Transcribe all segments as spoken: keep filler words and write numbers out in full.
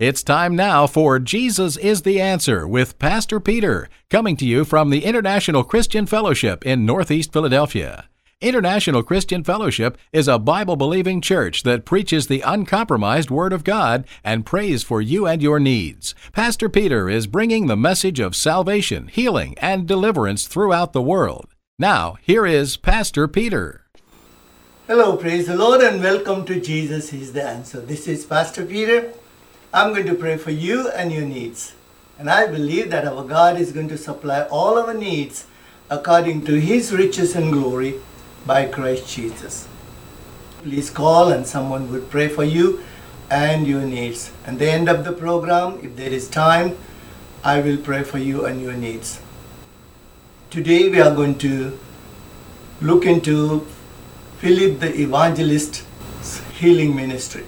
It's time now for Jesus is the Answer with Pastor Peter, coming to you from the International Christian Fellowship in Northeast Philadelphia. International Christian Fellowship is a Bible-believing church that preaches the uncompromised Word of God and prays for you and your needs. Pastor Peter is bringing the message of salvation, healing, and deliverance throughout the world. Now, here is Pastor Peter. Hello, praise the Lord, and welcome to Jesus is the Answer. This is Pastor Peter. I'm going to pray for you and your needs. And I believe that our God is going to supply all our needs according to His riches and glory by Christ Jesus. Please call and someone will pray for you and your needs. At the end of the program, if there is time, I will pray for you and your needs. Today we are going to look into Philip the Evangelist's healing ministry.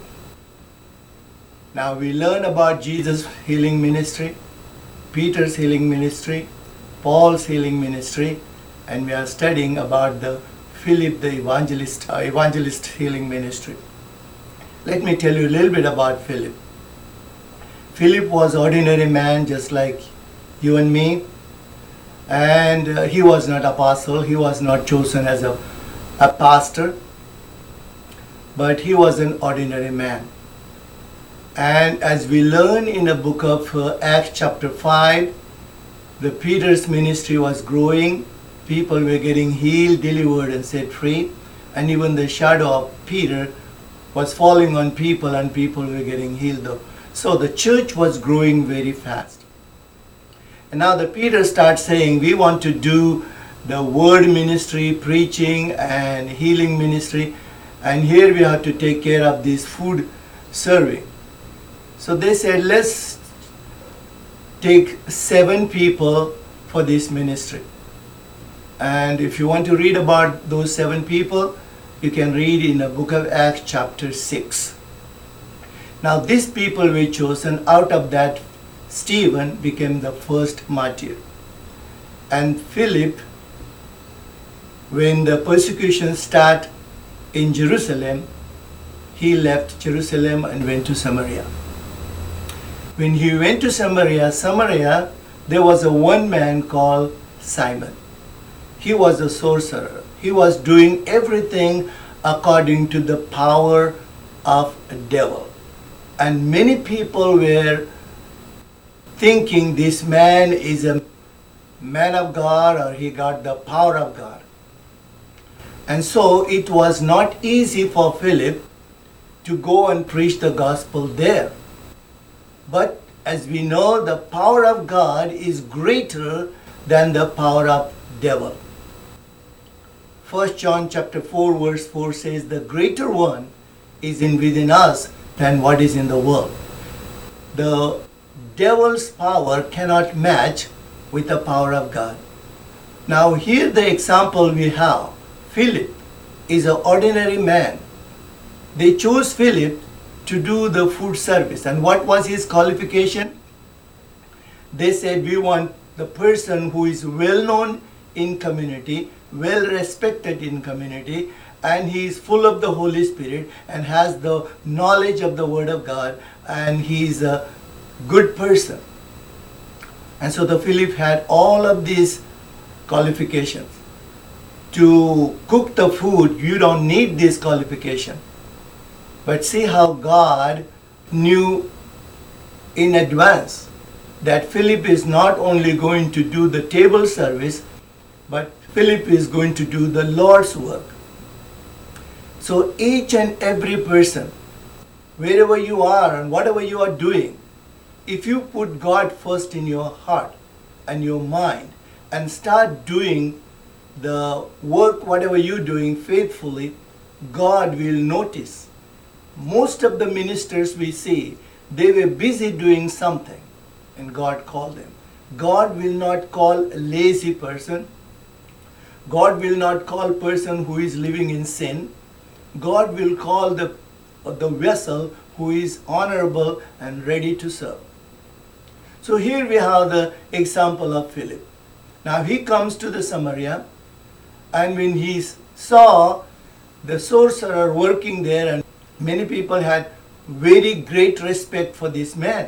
Now we learn about Jesus' healing ministry, Peter's healing ministry, Paul's healing ministry, and we are studying about the Philip the Evangelist, uh, Evangelist healing ministry. Let me tell you a little bit about Philip. Philip was an ordinary man just like you and me, and uh, he was not apostle, he was not chosen as a, a pastor, but he was an ordinary man. And as we learn in the book of uh, Acts chapter five, the Peter's ministry was growing. People were getting healed, delivered, and set free. And even the shadow of Peter was falling on people, and people were getting healed. So the church was growing very fast. And now the Peter starts saying, we want to do the word ministry, preaching and healing ministry. And here we have to take care of this food serving. So they said, let's take seven people for this ministry. And if you want to read about those seven people, you can read in the book of Acts chapter six. Now these people were chosen. Out of that, Stephen became the first martyr. And Philip, when the persecution started in Jerusalem, he left Jerusalem and went to Samaria. When he went to Samaria, Samaria, there was a one man called Simon. He was a sorcerer. He was doing everything according to the power of a devil. And many people were thinking this man is a man of God, or he got the power of God. And so it was not easy for Philip to go and preach the gospel there. But as we know, the power of God is greater than the power of devil. First John chapter four verse four says, the greater one is in within us than what is in the world. The devil's power cannot match with the power of God. Now here the example we have. Philip is an ordinary man. They chose Philip to do the food service. And what was his qualification? They said, we want the person who is well known in community, well respected in community, and he is full of the Holy Spirit and has the knowledge of the Word of God, and he is a good person. And so the Philip had all of these qualifications. To cook the food, you don't need this qualification. But see how God knew in advance that Philip is not only going to do the table service, but Philip is going to do the Lord's work. So each and every person, wherever you are and whatever you are doing, if you put God first in your heart and your mind and start doing the work, whatever you're doing faithfully, God will notice. Most of the ministers we see, they were busy doing something and God called them. God will not call a lazy person. God will not call a person who is living in sin. God will call the, the vessel who is honorable and ready to serve. So here we have the example of Philip. Now he comes to the Samaria, and when he saw the sorcerer working there, and many people had very great respect for this man.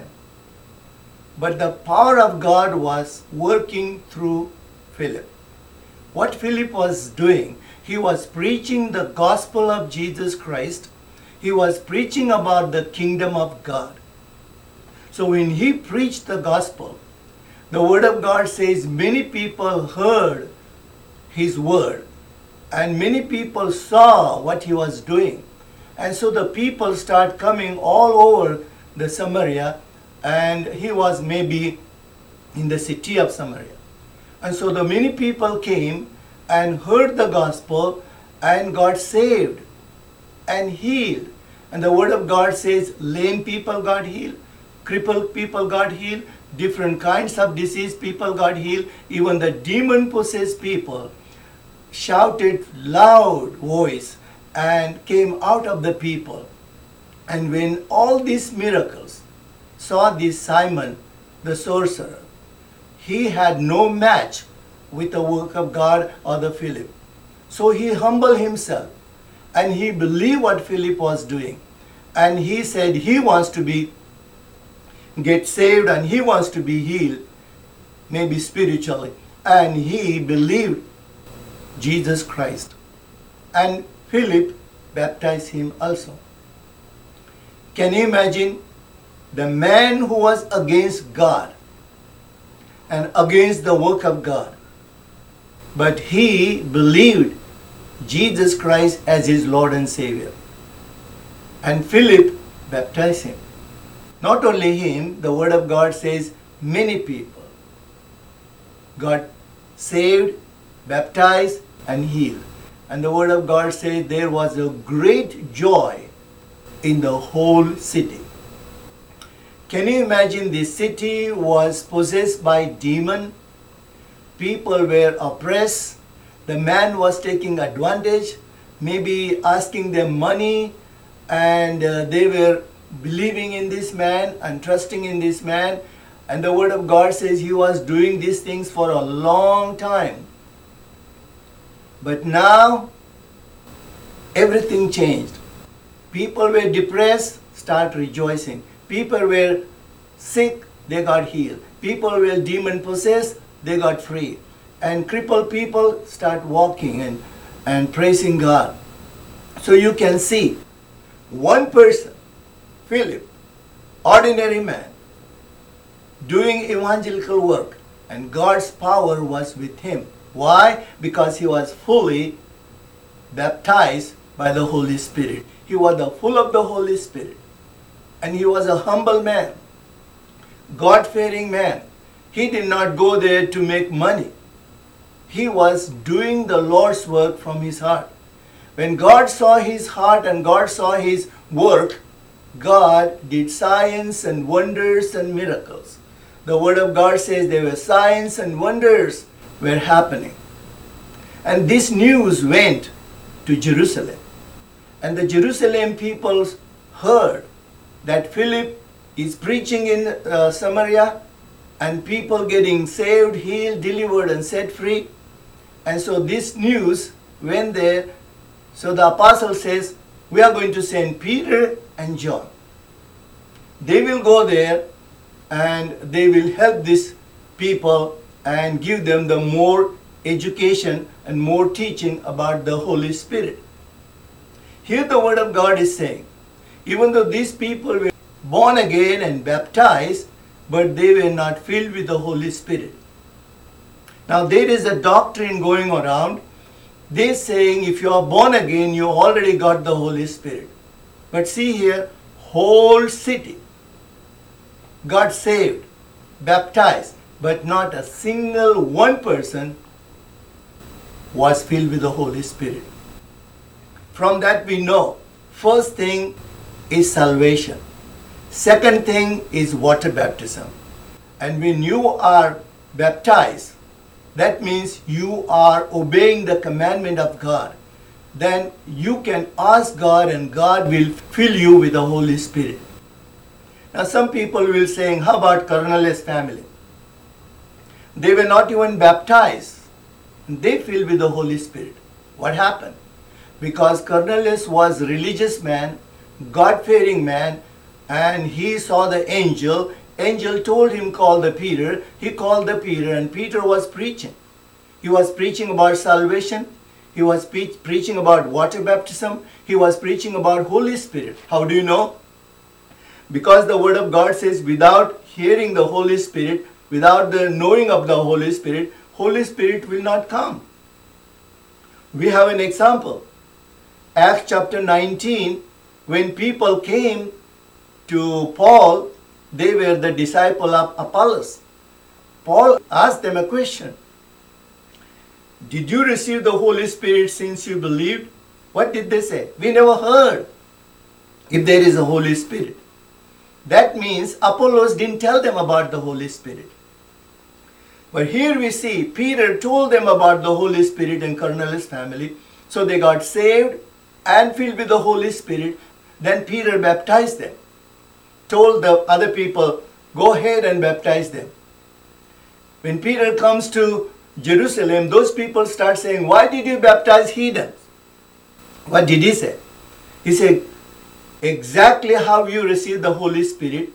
But the power of God was working through Philip. What Philip was doing, he was preaching the gospel of Jesus Christ. He was preaching about the kingdom of God. So when he preached the gospel, the word of God says many people heard his word and many people saw what he was doing. And so the people start coming all over the Samaria, and he was maybe in the city of Samaria. And so the many people came and heard the gospel and got saved and healed. And the word of God says lame people got healed, crippled people got healed, different kinds of disease people got healed. Even the demon-possessed people shouted loud voice and came out of the people. And when all these miracles saw this Simon the sorcerer, he had no match with the work of God or the Philip. So he humbled himself and he believed what Philip was doing. And he said he wants to be get saved and he wants to be healed, maybe spiritually. And he believed Jesus Christ. And Philip baptized him also. Can you imagine the man who was against God and against the work of God, but he believed Jesus Christ as his Lord and Savior. And Philip baptized him. Not only him, the word of God says many people got saved, baptized, and healed. And the word of God says there was a great joy in the whole city. Can you imagine the city was possessed by demon? People were oppressed. The man was taking advantage, maybe asking them money, and uh, they were believing in this man and trusting in this man. And the word of God says he was doing these things for a long time. But now, everything changed. People were depressed, start rejoicing. People were sick, they got healed. People were demon possessed, they got free. And crippled people start walking and, and praising God. So you can see, one person, Philip, ordinary man, doing evangelical work, and God's power was with him. Why? Because he was fully baptized by the Holy Spirit. He was the full of the Holy Spirit. And he was a humble man, God-fearing man. He did not go there to make money. He was doing the Lord's work from his heart. When God saw his heart and God saw his work, God did signs and wonders and miracles. The word of God says there were signs and wonders were happening. And this news went to Jerusalem. And the Jerusalem people heard that Philip is preaching in uh, Samaria and people getting saved, healed, delivered and set free. And so this news went there. So the apostle says, we are going to send Peter and John. They will go there and they will help these people and give them the more education and more teaching about the Holy Spirit. Here the word of God is saying, even though these people were born again and baptized, but they were not filled with the Holy Spirit. Now there is a doctrine going around. They're saying if you are born again, you already got the Holy Spirit. But see here, whole city got saved, baptized, but not a single one person was filled with the Holy Spirit. From that we know, first thing is salvation. Second thing is water baptism. And when you are baptized, that means you are obeying the commandment of God. Then you can ask God and God will fill you with the Holy Spirit. Now some people will say, how about Cornelius' family? They were not even baptized. They filled with the Holy Spirit. What happened? Because Cornelius was a religious man, God-fearing man, and he saw the angel. Angel told him, call the Peter. He called the Peter, and Peter was preaching. He was preaching about salvation. He was pre- preaching about water baptism. He was preaching about Holy Spirit. How do you know? Because the Word of God says, without hearing the Holy Spirit, without the knowing of the Holy Spirit, Holy Spirit will not come. We have an example. Acts chapter nineteen, when people came to Paul, they were the disciple of Apollos. Paul asked them a question. Did you receive the Holy Spirit since you believed? What did they say? We never heard if there is a Holy Spirit. That means Apollos didn't tell them about the Holy Spirit. But here we see Peter told them about the Holy Spirit and Cornelius' family. So they got saved and filled with the Holy Spirit. Then Peter baptized them. Told the other people, go ahead and baptize them. When Peter comes to Jerusalem, those people start saying, why did you baptize heathens? What did he say? He said, exactly how you received the Holy Spirit,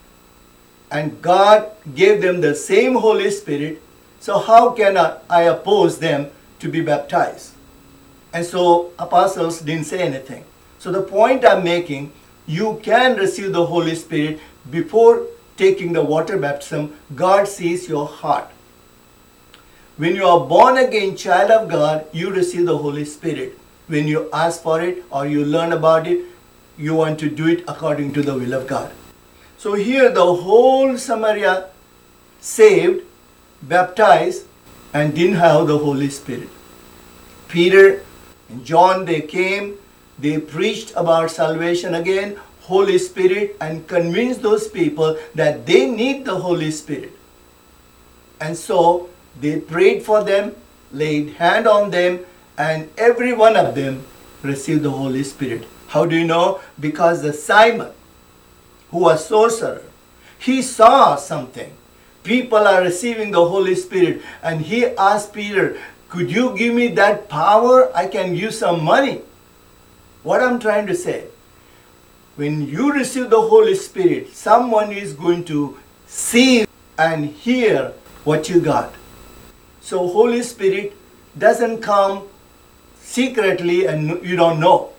and God gave them the same Holy Spirit, so how can I, I oppose them to be baptized? And so apostles didn't say anything. So the point I'm making, you can receive the Holy Spirit before taking the water baptism. God sees your heart. When you are born again child of God, you receive the Holy Spirit. When you ask for it or you learn about it, you want to do it according to the will of God. So here the whole Samaria saved, baptized, and didn't have the Holy Spirit. Peter and John, they came, they preached about salvation again, Holy Spirit, and convinced those people that they need the Holy Spirit. And so they prayed for them, laid hand on them, and every one of them received the Holy Spirit. How do you know? Because the Simon, who was sorcerer, he saw something. People are receiving the Holy Spirit, and he asked Peter, could you give me that power? I can use some money. What I'm trying to say, when you receive the Holy Spirit, someone is going to see and hear what you got. So Holy Spirit doesn't come secretly and you don't know.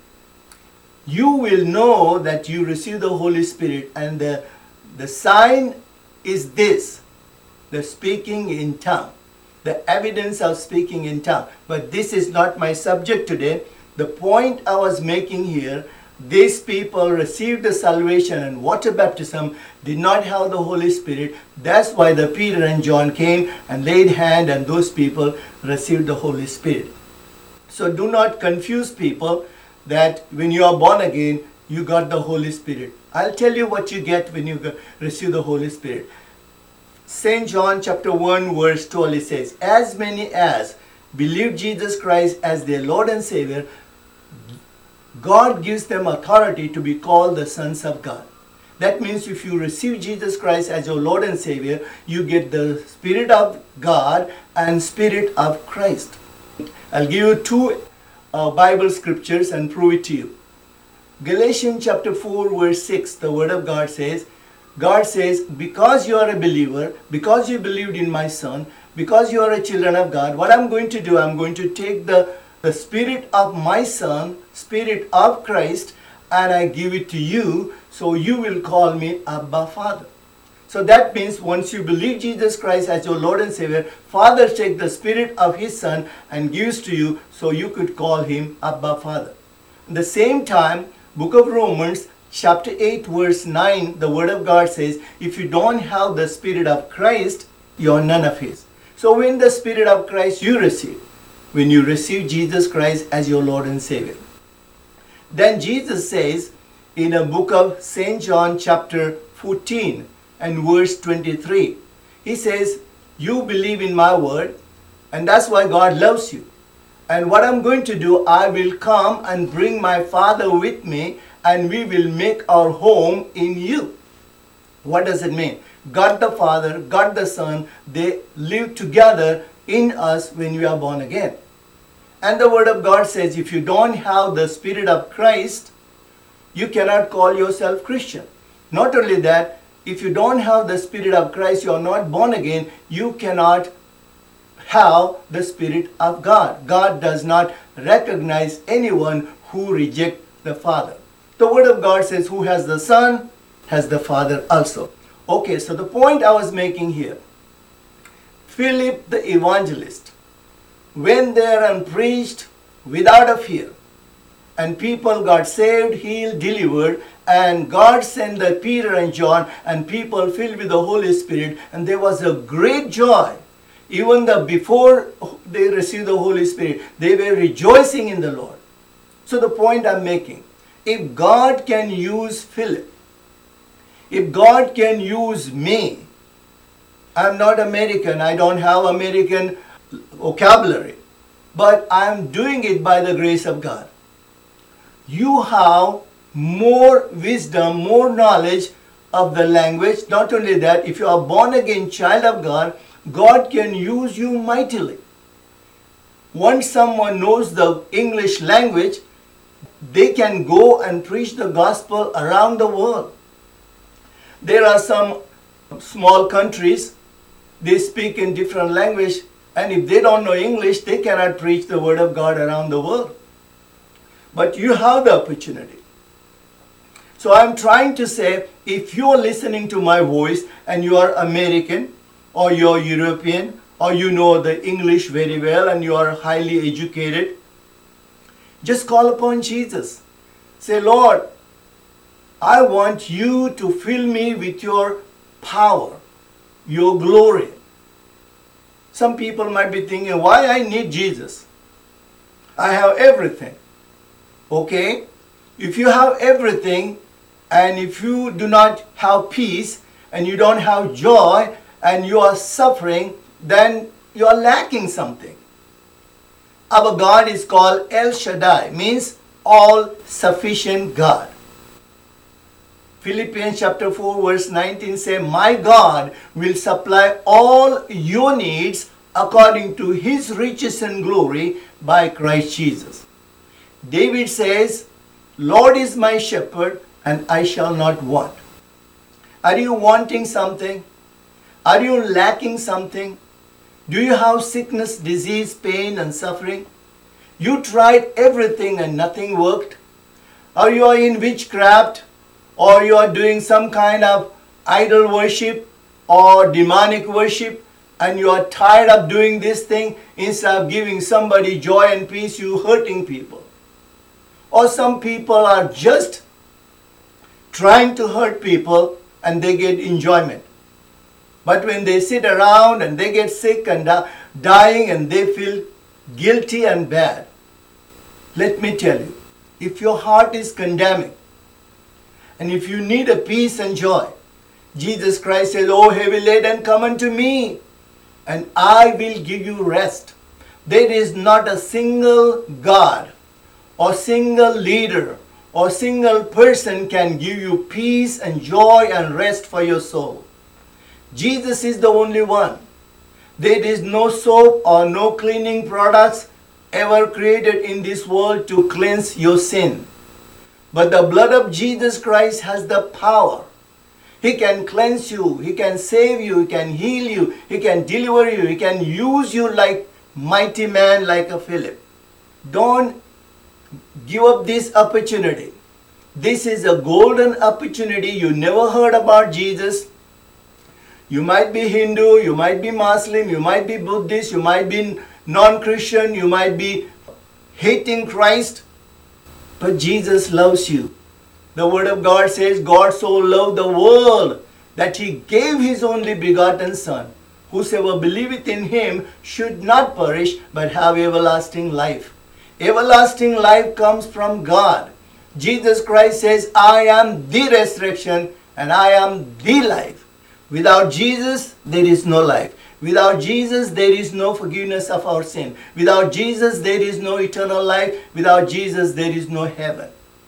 You will know that you receive the Holy Spirit, and the, the sign is this, the speaking in tongue, the evidence of speaking in tongue. But this is not my subject today. The point I was making here, these people received the salvation and water baptism, did not have the Holy Spirit. That's why the Peter and John came and laid hand, and those people received the Holy Spirit. So do not confuse people that when you are born again, you got the Holy Spirit. I'll tell you what you get when you receive the Holy Spirit. Saint John chapter one verse twelve, it says, as many as believe Jesus Christ as their Lord and Savior, God gives them authority to be called the sons of God. That means if you receive Jesus Christ as your Lord and Savior, you get the Spirit of God and Spirit of Christ. I'll give you two uh, Bible scriptures and prove it to you. Galatians chapter four verse six, the Word of God says, God says, because you are a believer, because you believed in my Son, because you are a children of God, what I'm going to do, I'm going to take the, the Spirit of my Son, Spirit of Christ, and I give it to you, so you will call me Abba Father. So that means once you believe Jesus Christ as your Lord and Savior, Father takes the Spirit of His Son and gives to you, so you could call Him Abba Father. At the same time, Book of Romans, chapter eight, verse nine, the Word of God says, if you don't have the Spirit of Christ, you are none of His. So when the Spirit of Christ you receive, when you receive Jesus Christ as your Lord and Savior, then Jesus says in a book of Saint John chapter fourteen and verse twenty-three, He says, you believe in my word, and that's why God loves you. And what I'm going to do, I will come and bring my Father with me, and we will make our home in you. What does it mean? God the Father, God the Son, they live together in us when we are born again. And the Word of God says, if you don't have the Spirit of Christ, you cannot call yourself Christian. Not only that, if you don't have the Spirit of Christ, you are not born again, you cannot have the Spirit of God. God does not recognize anyone who rejects the Father. The Word of God says, who has the Son has the Father also. Okay, so the point I was making here, Philip the evangelist went there and preached without a fear. And people got saved, healed, delivered, and God sent the Peter and John, and people filled with the Holy Spirit, and there was a great joy. Even the before they received the Holy Spirit, they were rejoicing in the Lord. So the point I'm making, if God can use Philip, if God can use me, I'm not American, I don't have American vocabulary, but I'm doing it by the grace of God. You have more wisdom, more knowledge of the language. Not only that, if you are born again child of God, God can use you mightily. Once someone knows the English language, they can go and preach the gospel around the world. There are some small countries, they speak in different language, and if they don't know English, they cannot preach the word of God around the world. But you have the opportunity. So I'm trying to say, if you're listening to my voice and you are American or you're European or you know the English very well and you are highly educated, just call upon Jesus. Say, Lord, I want you to fill me with your power, your glory. Some people might be thinking, why I need Jesus? I have everything. Okay, if you have everything and if you do not have peace and you don't have joy and you are suffering, then you are lacking something. Our God is called El Shaddai, means all-sufficient God. Philippians chapter four verse nineteen says, my God will supply all your needs according to his riches and glory by Christ Jesus. David says, Lord is my shepherd and I shall not want. Are you wanting something? Are you lacking something? Do you have sickness, disease, pain and suffering? You tried everything and nothing worked? Or you are in witchcraft? Or you are doing some kind of idol worship or demonic worship and you are tired of doing this thing? Instead of giving somebody joy and peace, you hurting people. Or some people are just trying to hurt people and they get enjoyment. But when they sit around and they get sick and dying and they feel guilty and bad. Let me tell you, if your heart is condemning and if you need a peace and joy, Jesus Christ says, oh heavy laden, come unto me and I will give you rest. There is not a single God or single leader or single person can give you peace and joy and rest for your soul. Jesus is the only one. There is no soap or no cleaning products ever created in this world to cleanse your sin. But the blood of Jesus Christ has the power. He can cleanse you, He can save you, He can heal you, He can deliver you, He can use you like mighty man like a Philip. Don't give up this opportunity. This is a golden opportunity. You never heard about Jesus. You might be Hindu, you might be Muslim, you might be Buddhist, you might be non-Christian, you might be hating Christ. But Jesus loves you. The Word of God says, God so loved the world that He gave His only begotten Son. Whosoever believeth in Him should not perish but have everlasting life. Everlasting life comes from God. Jesus Christ says, I am the resurrection and I am the life. Without Jesus, there is no life. Without Jesus, there is no forgiveness of our sin. Without Jesus, there is no eternal life. Without Jesus, there is no heaven.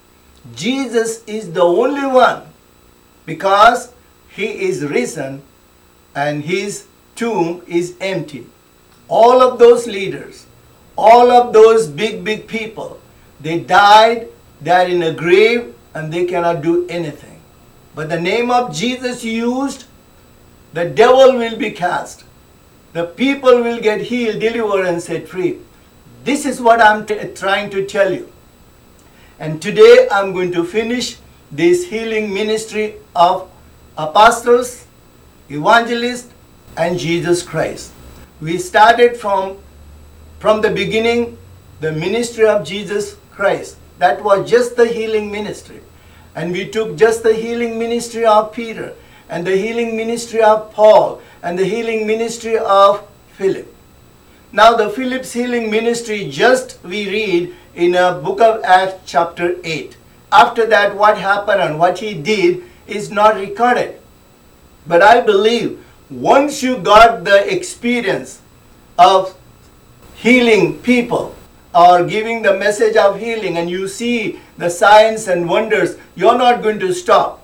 Jesus is the only one because He is risen and His tomb is empty. All of those leaders, all of those big, big people, they died, they are in a grave and they cannot do anything. But the name of Jesus used, the devil will be cast. The people will get healed, delivered, and set free. This is what I'm t- trying to tell you. And today I'm going to finish this healing ministry of apostles, evangelists, and Jesus Christ. We started from, from the beginning, the ministry of Jesus Christ. That was just the healing ministry. And we took just the healing ministry of Peter, and the healing ministry of Paul, and the healing ministry of Philip. Now the Philip's healing ministry just we read in a book of Acts chapter eight. After that, what happened and what he did is not recorded. But I believe once you got the experience of healing people or giving the message of healing, and you see the signs and wonders, you're not going to stop.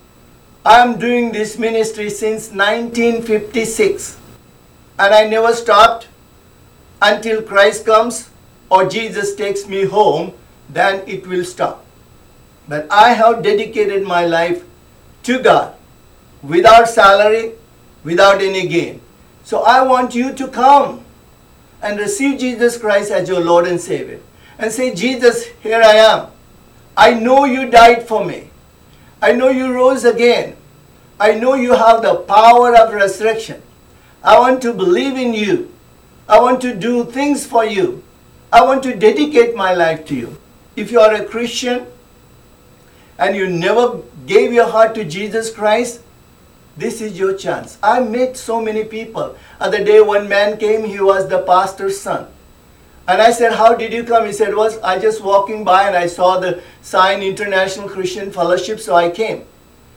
I'm doing this ministry since nineteen fifty-six, and I never stopped until Christ comes or Jesus takes me home, then it will stop. But I have dedicated my life to God without salary, without any gain. So I want you to come and receive Jesus Christ as your Lord and Savior. And say, Jesus, here I am. I know you died for me. I know you rose again. I know you have the power of resurrection. I want to believe in you. I want to do things for you. I want to dedicate my life to you. If you are a Christian and you never gave your heart to Jesus Christ, this is your chance. I met so many people. Other day one man came, he was the pastor's son. And I said, how did you come? He said, was I just walking by and I saw the sign International Christian Fellowship, so I came.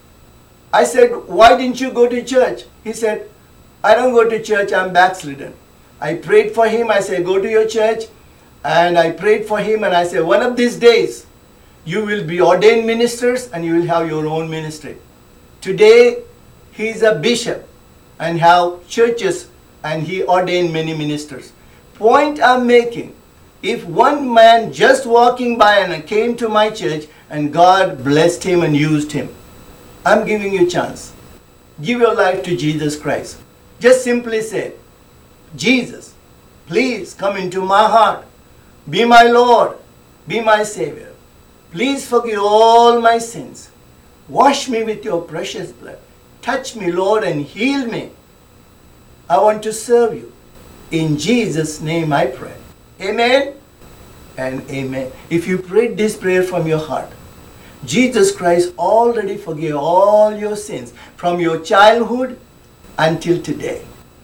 I said, why didn't you go to church? He said, I don't go to church, I'm backslidden. I prayed for him, I said, go to your church. And I prayed for him and I said, one of these days, you will be ordained ministers and you will have your own ministry. Today, he is a bishop and have churches and he ordained many ministers. Point I'm making, if one man just walking by and came to my church and God blessed him and used him, I'm giving you a chance. Give your life to Jesus Christ. Just simply say, Jesus, please come into my heart. Be my Lord. Be my Savior. Please forgive all my sins. Wash me with your precious blood. Touch me, Lord, and heal me. I want to serve you. In Jesus' name I pray. Amen and amen. If you prayed this prayer from your heart, Jesus Christ already forgave all your sins from your childhood until today.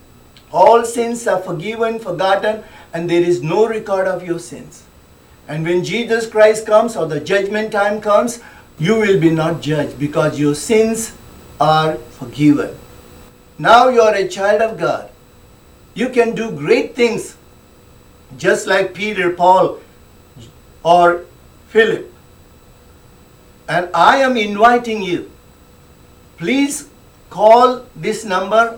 All sins are forgiven, forgotten, and there is no record of your sins. And when Jesus Christ comes or the judgment time comes, you will be not judged because your sins are forgiven. Now you are a child of God. You can do great things just like Peter, Paul, or Philip. And I am inviting you. Please call this number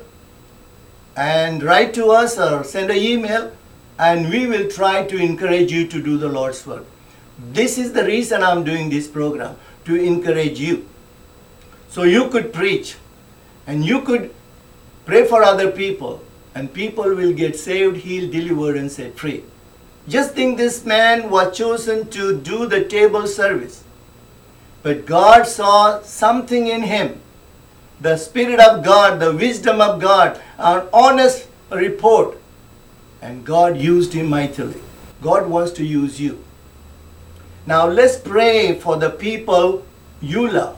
and write to us or send an email, and we will try to encourage you to do the Lord's work. This is the reason I'm doing this program, to encourage you. So you could preach and you could pray for other people, and people will get saved, healed, delivered, and set free. Just think, this man was chosen to do the table service. But God saw something in him. The Spirit of God, the wisdom of God, an honest report. And God used him mightily. God wants to use you. Now let's pray for the people you love.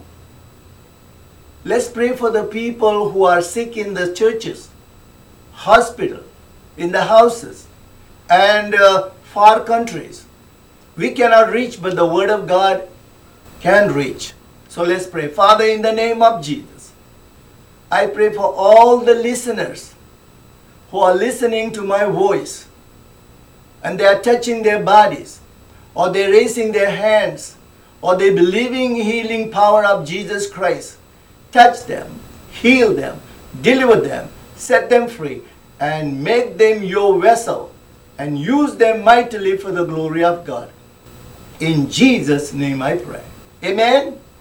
Let's pray for the people who are sick in the churches, hospital, in the houses, and uh, far countries. We cannot reach, but the Word of God can reach. So let's pray. Father, in the name of Jesus, I pray for all the listeners who are listening to my voice, and they are touching their bodies, or they're raising their hands, or they believing healing power of Jesus Christ. Touch them, heal them, deliver them, set them free, and make them your vessel, and use them mightily for the glory of God. In Jesus' name I pray. Amen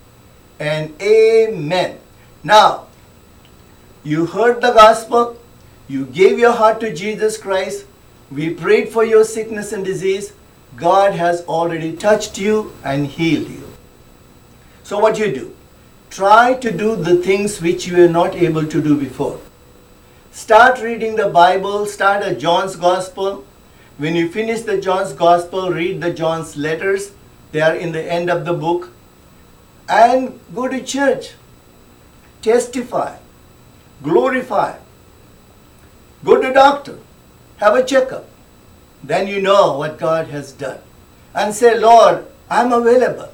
and amen. Now, you heard the gospel. You gave your heart to Jesus Christ. We prayed for your sickness and disease. God has already touched you and healed you. So what you do? Try to do the things which you were not able to do before. Start reading the Bible. Start at John's Gospel. When you finish the John's Gospel, read the John's letters. They are in the end of the book. And go to church. Testify. Glorify. Go to doctor. Have a checkup. Then you know what God has done. And say, Lord, I'm available.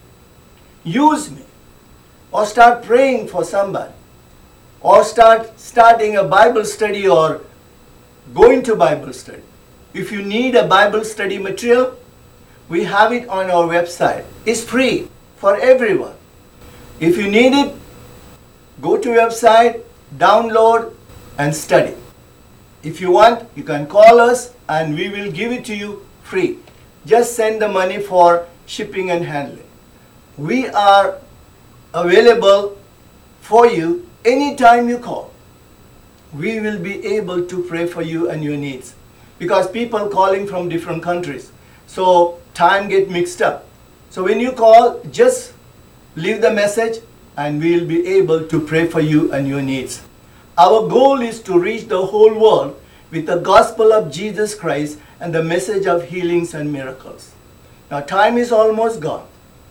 Use me. Or start praying for somebody. Or start starting a Bible study or going to Bible study. If you need a Bible study material, we have it on our website. It's free for everyone. If you need it, go to website, download, and study. If you want, you can call us and we will give it to you free. Just send the money for shipping and handling. We are available for you anytime you call. We will be able to pray for you and your needs. Because people calling from different countries. So time get mixed up. So when you call, just leave the message and we will be able to pray for you and your needs. Our goal is to reach the whole world with the gospel of Jesus Christ and the message of healings and miracles. Now time is almost gone.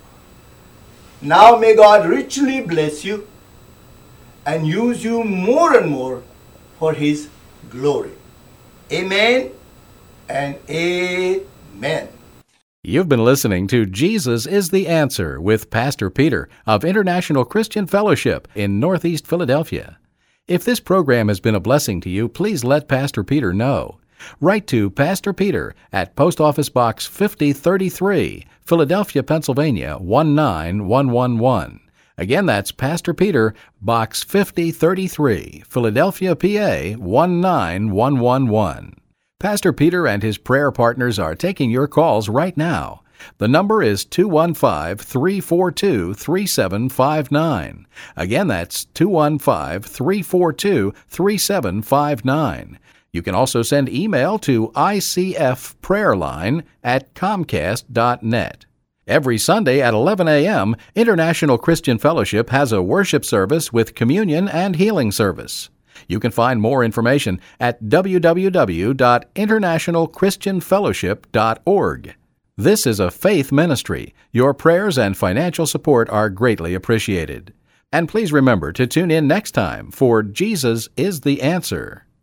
Now may God richly bless you and use you more and more for His glory. Amen and amen. You've been listening to Jesus is the Answer with Pastor Peter of International Christian Fellowship in Northeast Philadelphia. If this program has been a blessing to you, please let Pastor Peter know. Write to Pastor Peter at Post Office Box fifty thirty-three, Philadelphia, Pennsylvania one nine one one one. Again, that's Pastor Peter, Box fifty thirty-three, Philadelphia, P A one nine one one one. Pastor Peter and his prayer partners are taking your calls right now. The number is two one five, three four two, three seven five nine. Again, that's two one five, three four two, three seven five nine. You can also send email to I C F prayerline at comcast dot net. Every Sunday at eleven a.m., International Christian Fellowship has a worship service with communion and healing service. You can find more information at w w w dot international christian fellowship dot org. This is a faith ministry. Your prayers and financial support are greatly appreciated. And please remember to tune in next time for Jesus is the Answer.